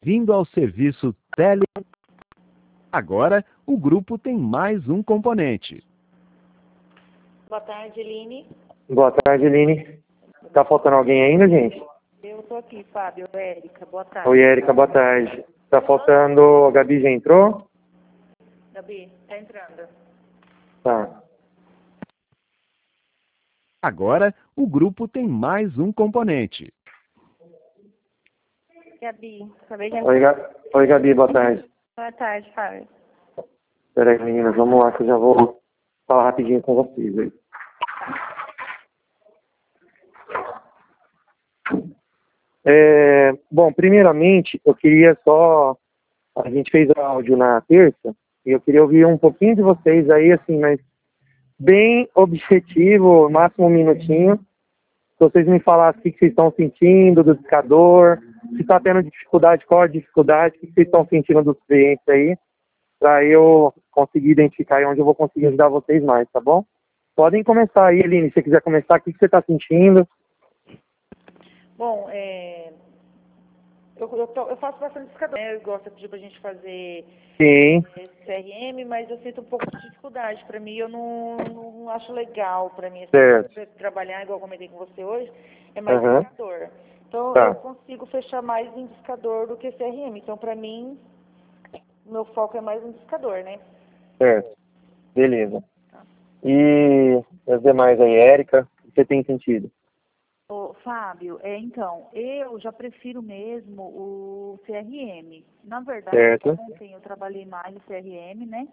Bem-vindo ao serviço Tele. Agora, o grupo tem mais um componente. Boa tarde, Eline. Boa tarde, Eline. Tá faltando alguém ainda, gente? Eu tô aqui, Fábio, Érica, boa tarde. Oi, Érica, boa tarde. Tá faltando... A Gabi já entrou? Gabi, tá entrando. Tá. Agora, o grupo tem mais um componente. Gabi, acabei de Oi, Oi, Gabi, boa tarde. Boa tarde, Fábio. Peraí, meninas, vamos lá que eu já vou falar rapidinho com vocês aí. Bom, primeiramente, eu queria só... A gente fez o áudio na terça e eu queria ouvir um pouquinho de vocês aí, assim, mas bem objetivo, máximo um minutinho. Se vocês me falassem o que vocês estão sentindo do discador, se está tendo dificuldade, qual a dificuldade, o que vocês estão sentindo dos clientes aí, para eu conseguir identificar onde eu vou conseguir ajudar vocês mais, tá bom? Podem começar aí, Eline, se você quiser começar, o que você está sentindo? Bom, eu faço bastante discador, né? Eu gosto de pedir pra gente fazer Sim. CRM, mas eu sinto um pouco de dificuldade. Para mim, eu não acho legal para mim trabalhar, igual eu comentei com você hoje, é mais discador. Então, eu consigo fechar mais em discador do que CRM. Então, para mim, meu foco é mais em discador, né? Certo. Beleza. E as demais aí, Érica, o que você tem sentido? Ô, Fábio, então, eu já prefiro mesmo o CRM. Na verdade, ontem eu trabalhei mais no CRM, né?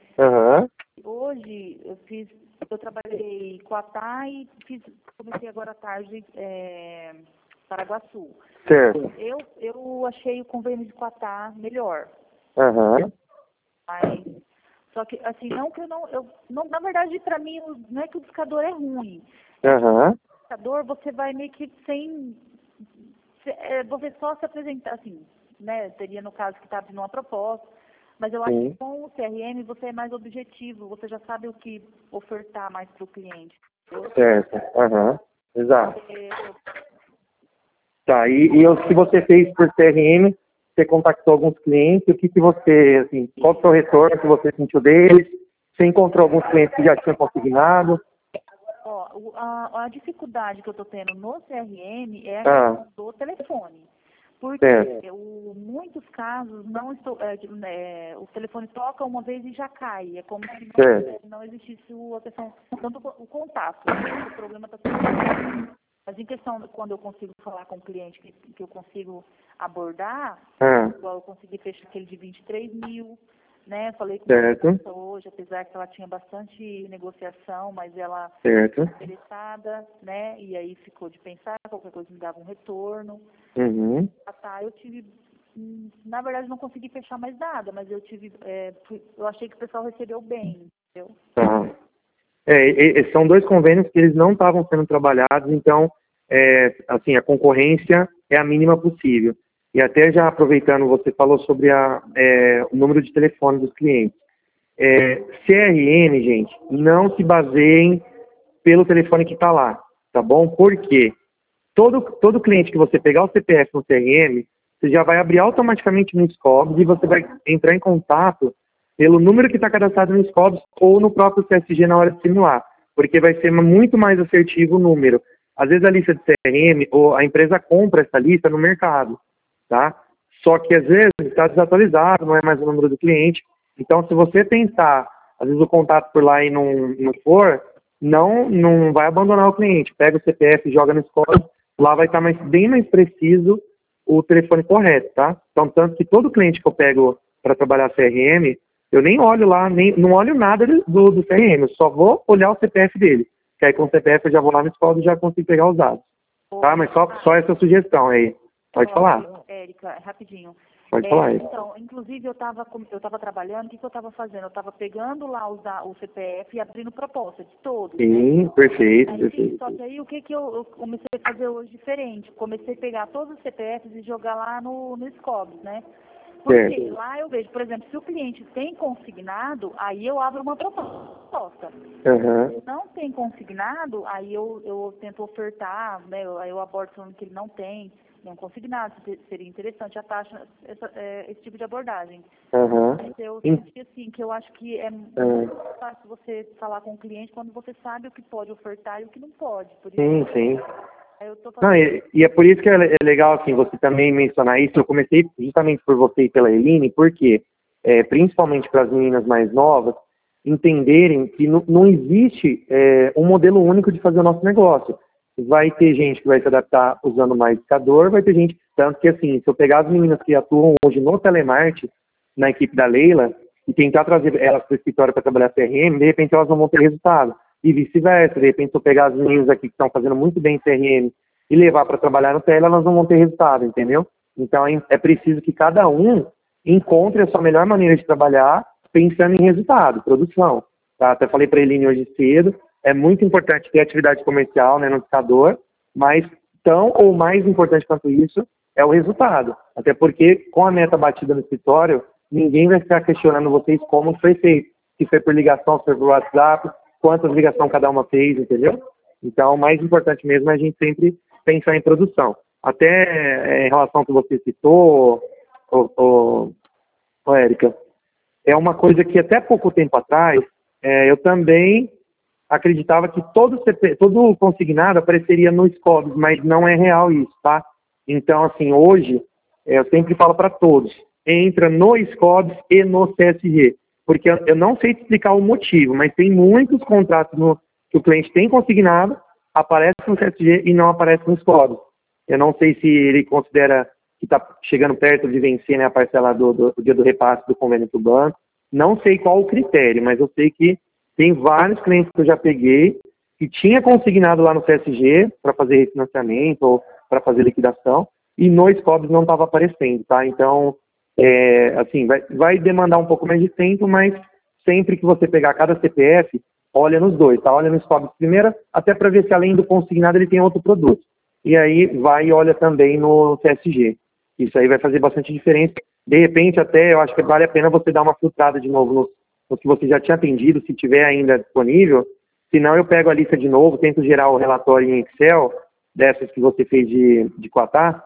Hoje eu trabalhei com a TAI e comecei agora à tarde Paraguaçu. Certo. Eu achei o convênio de Quatá melhor. Mas, só que, assim, não que na verdade, para mim, não é que o discador é ruim. O discador, você vai meio que você só se apresentar, assim, né? Teria no caso que está abrindo uma proposta. Mas eu acho que com o CRM você é mais objetivo, você já sabe o que ofertar mais para o cliente. Certo. Exato. Tá, e o que você fez por CRM, você contactou alguns clientes, o que você, assim, qual foi o retorno que você sentiu deles? Você encontrou alguns clientes que já tinham consignado? Ó, a dificuldade que eu estou tendo no CRM é a questão do telefone. Porque muitos casos não estou, o telefone toca uma vez e já cai. É como se não existisse a questão, tanto o contato. O problema está sendo. Mas em questão, quando eu consigo falar com o cliente que eu consigo abordar, igual eu consegui fechar aquele de 23 mil, né? Falei com ela hoje, apesar que ela tinha bastante negociação, mas ela ficou interessada, né? E aí ficou de pensar, qualquer coisa me dava um retorno. Eu tive, na verdade, não consegui fechar mais nada, mas eu achei que o pessoal recebeu bem, entendeu? São dois convênios que eles não estavam sendo trabalhados, então, assim, a concorrência é a mínima possível. E até já aproveitando, você falou sobre o número de telefone dos clientes. CRM, gente, não se baseiem pelo telefone que está lá, tá bom? Por quê? Todo cliente que você pegar o CPF no CRM, você já vai abrir automaticamente no SCOBS e você vai entrar em contato pelo número que está cadastrado no SCOBS ou no próprio CSG na hora de simular, porque vai ser muito mais assertivo o número. Às vezes a lista de CRM, ou a empresa compra essa lista no mercado, tá? Só que às vezes está desatualizado, não é mais o número do cliente. Então, se você tentar, às vezes o contato por lá e não for, não vai abandonar o cliente. Pega o CPF e joga no SCOBS, lá vai estar bem mais preciso o telefone correto, tá? Então, tanto que todo cliente que eu pego para trabalhar CRM, eu nem olho lá, não olho nada do CRM, eu só vou olhar o CPF dele. Que aí com o CPF eu já vou lá no SCOBS e já consigo pegar os dados. Tá? Mas só essa sugestão aí. Pode falar. Érica, rapidinho. Pode falar. Então, inclusive eu estava trabalhando, o que eu estava fazendo? Eu estava pegando lá o CPF e abrindo proposta de todos. Sim, perfeito. Só que aí o que eu comecei a fazer hoje diferente? Comecei a pegar todos os CPFs e jogar lá no SCOBS, né? Porque lá eu vejo, por exemplo, se o cliente tem consignado, aí eu abro uma proposta. Se não tem consignado, aí eu tento ofertar, né? Aí eu abordo falando que ele não tem. um consignado, seria interessante a taxa, esse tipo de abordagem. Mas eu senti assim, que eu acho que é muito fácil você falar com o cliente quando você sabe o que pode ofertar e o que não pode. Por isso, sim. Eu tô Não, e é por isso que é legal assim, você também mencionar isso. Eu comecei justamente por você e pela Eline, porque principalmente para as meninas mais novas entenderem que não existe um modelo único de fazer o nosso negócio. Vai ter gente que vai se adaptar usando mais indicador, vai ter gente, tanto que assim, se eu pegar as meninas que atuam hoje no telemarketing, na equipe da Leila, e tentar trazer elas para o escritório para trabalhar CRM, de repente elas não vão ter resultado. E vice-versa, de repente se eu pegar as meninas aqui que estão fazendo muito bem CRM e levar para trabalhar no tele, elas não vão ter resultado, entendeu? Então é preciso que cada um encontre a sua melhor maneira de trabalhar pensando em resultado, produção. Tá? Até falei para a Eline hoje cedo, é muito importante ter atividade comercial, né, no indicador, mas tão ou mais importante quanto isso é o resultado. Até porque com a meta batida no escritório, ninguém vai ficar questionando vocês como foi feito. Se foi por ligação, se foi por WhatsApp, quantas ligações cada uma fez, entendeu? Então, o mais importante mesmo é a gente sempre pensar em produção. Até em relação ao que você citou, Érica, é uma coisa que até pouco tempo atrás, eu também acreditava que todo consignado apareceria no SCOBS, mas não é real isso, tá? Então, assim, hoje, eu sempre falo para todos, entra no SCOBS e no CSG, porque eu não sei te explicar o motivo, mas tem muitos contratos que o cliente tem consignado, aparece no CSG e não aparece no SCOBS. Eu não sei se ele considera que está chegando perto de vencer, né, a parcela do dia do repasse do convênio para o banco. Não sei qual o critério, mas eu sei que tem vários clientes que eu já peguei que tinha consignado lá no CSG para fazer refinanciamento ou para fazer liquidação e no SCOBS não estava aparecendo, tá? Então, assim, vai demandar um pouco mais de tempo, mas sempre que você pegar cada CPF, olha nos dois, tá? Olha no SCOBS primeiro, até para ver se além do consignado ele tem outro produto. E aí vai e olha também no CSG. Isso aí vai fazer bastante diferença. De repente, até eu acho que vale a pena você dar uma filtrada de novo no que você já tinha atendido, se tiver ainda disponível. Se não, eu pego a lista de novo, tento gerar o relatório em Excel, dessas que você fez de Quatá,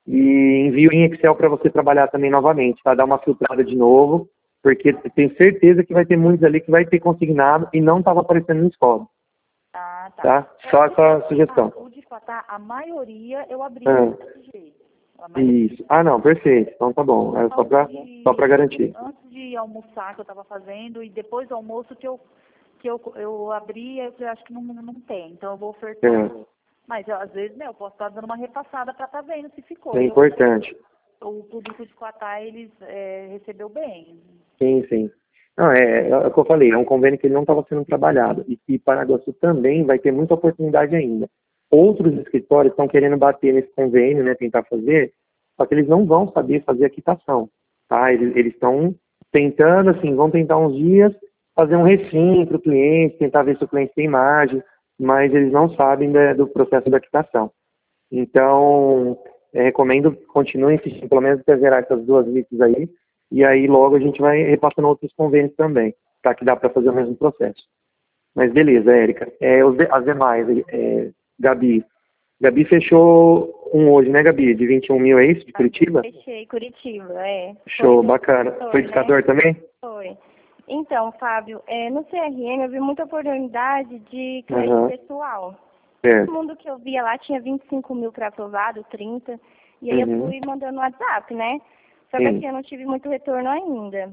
e envio em Excel para você trabalhar também novamente, tá? Dar uma filtrada de novo, porque tenho certeza que vai ter muitos ali que vai ter consignado e não estava aparecendo no SCOBS. Ah, tá? Só essa sugestão. O de Quatá, a maioria eu abri no CSG. Isso. Ah, não, perfeito. Então tá bom. É só para garantir. Antes de almoçar que eu estava fazendo e depois do almoço que eu abri, eu acho que não tem. Então eu vou ofertar. Mas às vezes, né, eu posso estar dando uma repassada para estar vendo se ficou. É importante. O público de Quatá, eles recebeu bem. Sim. Não, é o que eu falei, é um convênio que ele não estava sendo trabalhado. E Paraguaçu também vai ter muita oportunidade ainda. Outros escritórios estão querendo bater nesse convênio, né, tentar fazer, só que eles não vão saber fazer a quitação, tá? Eles estão tentando, assim, vão tentar uns dias fazer um refim para o cliente, tentar ver se o cliente tem margem, mas eles não sabem do processo da quitação. Então, recomendo, continue insistindo, pelo menos até zerar essas duas listas aí, e aí logo a gente vai repassando outros convênios também, tá? Que dá para fazer o mesmo processo. Mas beleza, Érica. As demais, Gabi fechou hoje, né, Gabi? De 21 mil, é isso? De Curitiba? Fechei, Curitiba, Show, bacana. Foi indicador, né? Também? Foi. Então, Fábio, no CRM eu vi muita oportunidade de crédito pessoal. Todo mundo que eu via lá tinha 25 mil para aprovado, 30. E aí eu fui mandando no WhatsApp, né? Só que assim, eu não tive muito retorno ainda.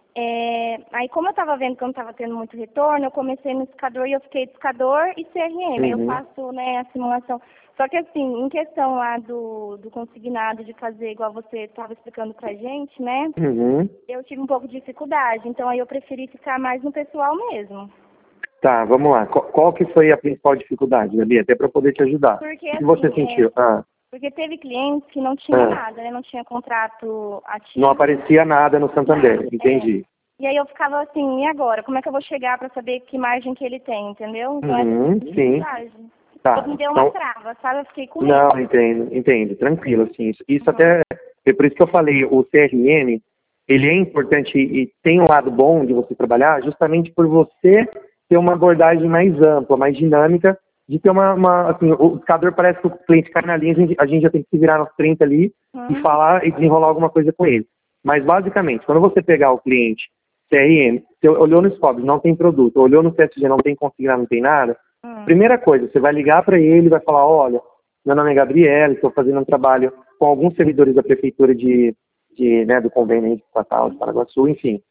Aí como eu estava vendo que eu não estava tendo muito retorno, eu comecei no indicador e eu fiquei indicador e CRM. Eu faço, né, a simulação. Só que assim, em questão lá do consignado de fazer igual você estava explicando pra gente, né? Eu tive um pouco de dificuldade, então aí eu preferi ficar mais no pessoal mesmo. Tá, vamos lá. Qual que foi a principal dificuldade, Gabi? Até para poder te ajudar. Porque, o que você sentiu? Porque teve clientes que não tinham nada, né? Não tinha contrato ativo. Não aparecia nada no Santander, entendi. E aí eu ficava assim, e agora? Como é que eu vou chegar para saber que margem que ele tem, entendeu? Então sim. Tá. Me deu uma trava, sabe? Eu fiquei com medo. Não, entendo. Tranquilo, assim. Isso até... É por isso que eu falei, o CRM, ele é importante e tem um lado bom de você trabalhar justamente por você ter uma abordagem mais ampla, mais dinâmica de ter assim, o indicador parece que o cliente cai na linha, a gente já tem que se virar nos 30 ali e falar e desenrolar alguma coisa com ele. Mas, basicamente, quando você pegar o cliente CRM, você olhou no Scopus, não tem produto, olhou no CSG, não tem consignado, não tem nada, primeira coisa, você vai ligar para ele e vai falar, olha, meu nome é Gabriela, estou fazendo um trabalho com alguns servidores da prefeitura né, do convênio de Estatal, de Paraguaçu, enfim,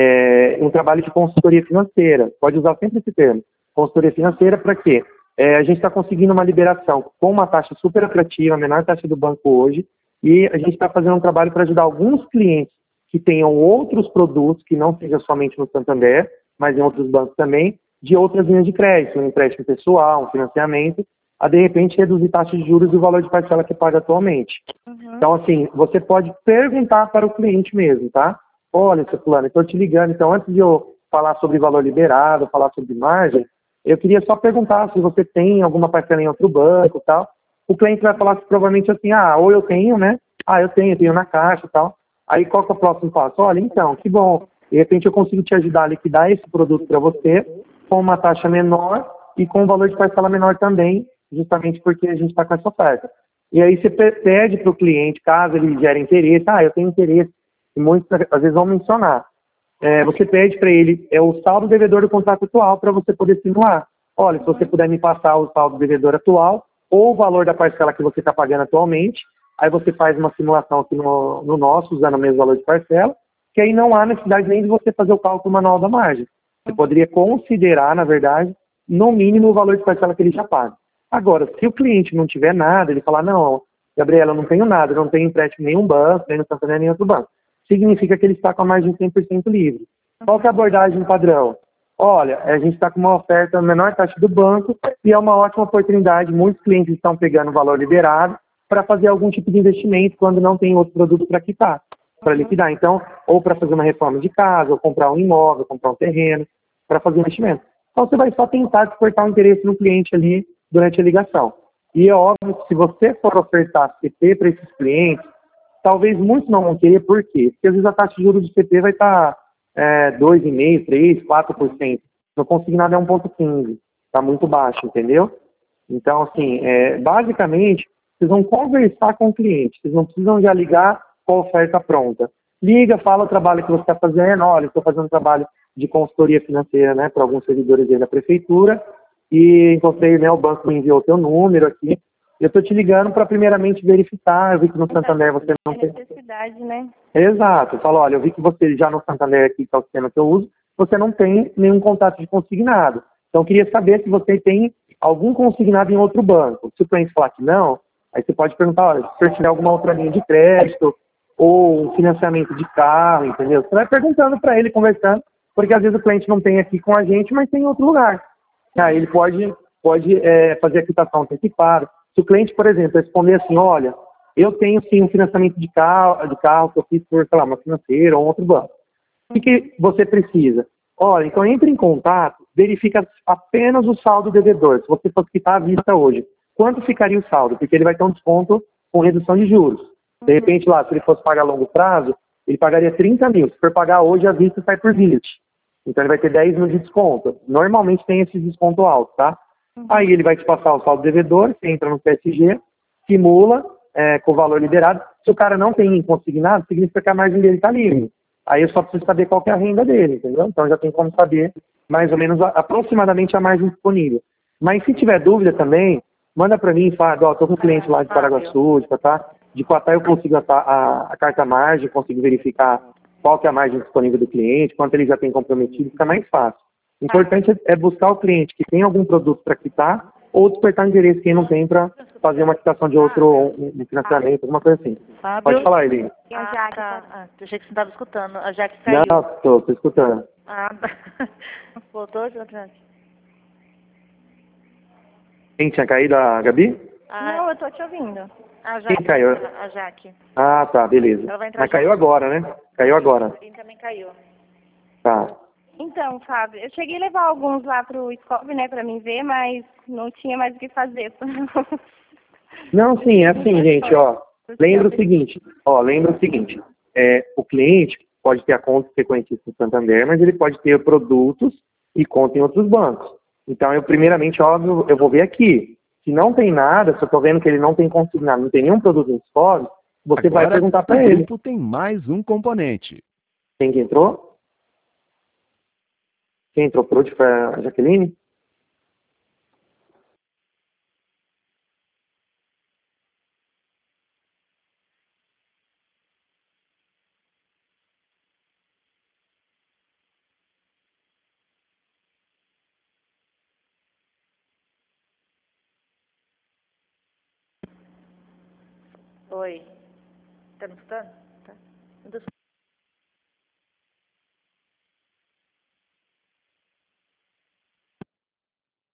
um trabalho de consultoria financeira, pode usar sempre esse termo, consultoria financeira para quê? A gente está conseguindo uma liberação com uma taxa super atrativa, a menor taxa do banco hoje, e a gente está fazendo um trabalho para ajudar alguns clientes que tenham outros produtos, que não seja somente no Santander, mas em outros bancos também, de outras linhas de crédito, um empréstimo pessoal, um financiamento, a de repente reduzir taxas de juros e o valor de parcela que paga atualmente. Então, assim, você pode perguntar para o cliente mesmo, tá? Olha, seu fulano, estou te ligando, então antes de eu falar sobre valor liberado, falar sobre margem, eu queria só perguntar se você tem alguma parcela em outro banco e tal. O cliente vai falar provavelmente assim, ou eu tenho, né? Eu tenho na caixa e tal. Aí qual que é o próximo passo? Olha, então, que bom. De repente eu consigo te ajudar a liquidar esse produto para você com uma taxa menor e com um valor de parcela menor também, justamente porque a gente está com essa oferta. E aí você pede para o cliente, caso ele gere interesse, eu tenho interesse, e muitos às vezes vão mencionar. Você pede para ele o saldo devedor do contrato atual para você poder simular. Olha, se você puder me passar o saldo devedor atual ou o valor da parcela que você está pagando atualmente, aí você faz uma simulação aqui no nosso, usando o mesmo valor de parcela, que aí não há necessidade nem de você fazer o cálculo manual da margem. Você poderia considerar, na verdade, no mínimo o valor de parcela que ele já paga. Agora, se o cliente não tiver nada, ele falar, não, Gabriela, eu não tenho nada, eu não tenho empréstimo em nenhum banco, nem no Santander, nem outro banco. Significa que ele está com a margem 100% livre. Qual que é a abordagem padrão? Olha, a gente está com uma oferta menor taxa do banco e é uma ótima oportunidade. Muitos clientes estão pegando o valor liberado para fazer algum tipo de investimento quando não tem outro produto para quitar, para liquidar. Então, ou para fazer uma reforma de casa, ou comprar um imóvel, comprar um terreno, para fazer investimento. Então, você vai só tentar despertar o interesse no cliente ali durante a ligação. E é óbvio que se você for ofertar CP para esses clientes, talvez muitos não vão querer, por quê? Porque às vezes a taxa de juros do CP vai estar 2,5%, 3%, 4%. No consignado é 1,15%. Está muito baixo, entendeu? Então, assim, basicamente, vocês vão conversar com o cliente. Vocês não precisam já ligar com a oferta pronta. Liga, fala o trabalho que você está fazendo. Olha, estou fazendo um trabalho de consultoria financeira, né, para alguns servidores aí da prefeitura. E encontrei, né, o banco me enviou o teu número aqui. Eu estou te ligando para primeiramente verificar. Eu vi que no Santander você não tem necessidade, né? Exato. Eu falo, olha, eu vi que você já no Santander aqui, que é o sistema que eu uso, você não tem nenhum contato de consignado. Então, eu queria saber se você tem algum consignado em outro banco. Se o cliente falar que não, aí você pode perguntar, olha, se você tiver alguma outra linha de crédito ou um financiamento de carro, entendeu? Você vai perguntando para ele, conversando, porque às vezes o cliente não tem aqui com a gente, mas tem em outro lugar. Aí ele pode fazer a quitação antecipada. Se o cliente, por exemplo, responder assim, olha, eu tenho sim um financiamento de carro que eu fiz por, sei lá, uma financeira ou um outro banco. O que você precisa? Olha, então entre em contato, verifica apenas o saldo devedor. Se você fosse quitar à vista hoje, quanto ficaria o saldo? Porque ele vai ter um desconto com redução de juros. De repente, lá, se ele fosse pagar a longo prazo, ele pagaria 30 mil. Se for pagar hoje, a vista sai por 20. Então ele vai ter 10 mil de desconto. Normalmente tem esse desconto alto, tá? Aí ele vai te passar o saldo devedor, você entra no PSG, simula com o valor liberado. Se o cara não tem consignado, significa que a margem dele está livre. Aí eu só preciso saber qual que é a renda dele, entendeu? Então já tem como saber mais ou menos aproximadamente a margem disponível. Mas se tiver dúvida também, manda para mim e fala, estou com um cliente lá de Paraguaçu, de Quatá eu consigo a carta margem, consigo verificar qual que é a margem disponível do cliente, quanto ele já tem comprometido, fica mais fácil. O importante é buscar o cliente que tem algum produto para quitar ou despertar interesse quem não tem para fazer uma quitação de outro, um financiamento, alguma coisa assim. Fábio? Pode falar, Eline. Achei que você não estava escutando. A Jaque caiu. Não, estou escutando. Voltou, Jonathan? Quem tinha caído, a Gabi? Não, eu estou te ouvindo. A Jaque. Quem caiu? A Jaque. Ah, tá, beleza. Mas caiu agora, né? Caiu agora. Ele também caiu. Tá. Então, Fábio, eu cheguei a levar alguns lá pro Scoob, né, pra mim ver, mas não tinha mais o que fazer. Não, sim, é assim, gente, ó. Lembra o seguinte, o cliente pode ter a conta frequente no Santander, mas ele pode ter produtos e conta em outros bancos. Então, eu primeiramente, óbvio, eu vou ver aqui. Se não tem nada, se eu estou vendo que ele não tem consignado, não tem nenhum produto em estoque, você Agora, vai perguntar para o ele. grupo tem mais um componente. Quem que entrou? Quem entrou por último foi a Jaqueline? Oi. Tá me escutando? Tá.